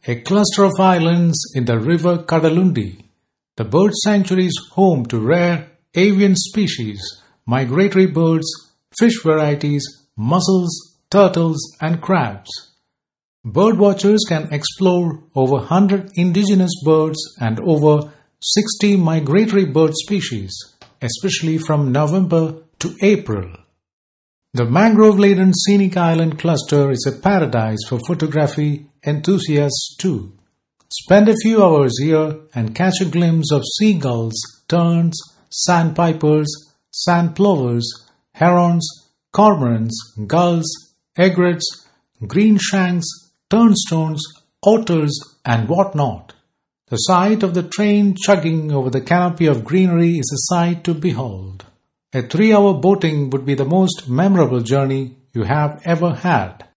a cluster of islands in the river Kadalundi. The bird sanctuary is home to rare avian species, migratory birds, fish varieties, mussels, turtles, and crabs. Birdwatchers can explore over 100 indigenous birds and over 60 migratory bird species, especially from November to April. The mangrove-laden scenic island cluster is a paradise for photography enthusiasts too. Spend a few hours here and catch a glimpse of seagulls, terns, sandpipers, sand plovers, herons, cormorants, gulls, egrets, greenshanks, turnstones, otters, and whatnot. The sight of the train chugging over the canopy of greenery is a sight to behold. A 3-hour boating would be the most memorable journey you have ever had.